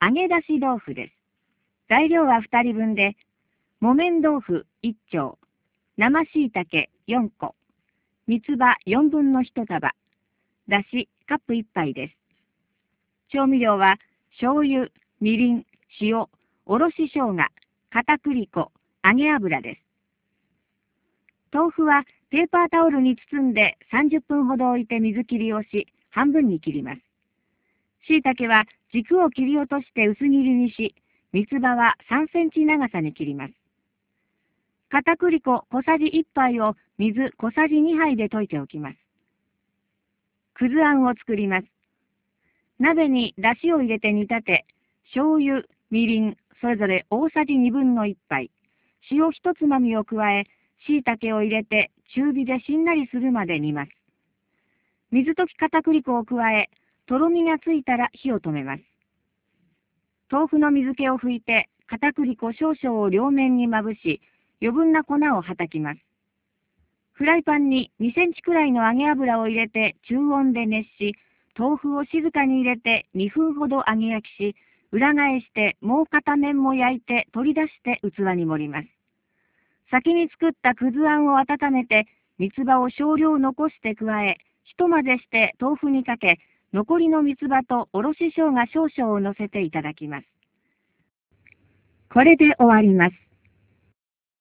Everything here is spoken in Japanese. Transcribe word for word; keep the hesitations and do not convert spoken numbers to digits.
揚げ出し豆腐です。材料はふたりぶんで、木綿豆腐いっ丁、生椎茸よんこ、三つ葉よんぶんのいち束、だしカップいっぱいです。調味料は醤油、みりん、塩、おろし生姜、片栗粉、揚げ油です。豆腐はペーパータオルに包んでさんじゅっぷんほど置いて水切りをし、半分に切ります。椎茸は軸を切り落として薄切りにし、三つ葉はさんセンチ長さに切ります。片栗粉小さじいっぱいを水小さじにはいで溶いておきます。くずあんを作ります。鍋に出汁を入れて煮立て、醤油、みりん、それぞれ大さじにぶんのいっぱい、塩一つまみを加え、椎茸を入れて中火でしんなりするまで煮ます。水溶き片栗粉を加え、とろみがついたら火を止めます。豆腐の水気を拭いて、片栗粉少々を両面にまぶし、余分な粉をはたきます。フライパンににセンチくらいの揚げ油を入れて中温で熱し、豆腐を静かに入れてにふんほど揚げ焼きし、裏返してもう片面も焼いて取り出して器に盛ります。先に作ったくずあんを温めて、三つ葉を少量残して加え、ひと混ぜして豆腐にかけ、残りの三つ葉とおろし生姜少々を乗せていただきます。これで終わります。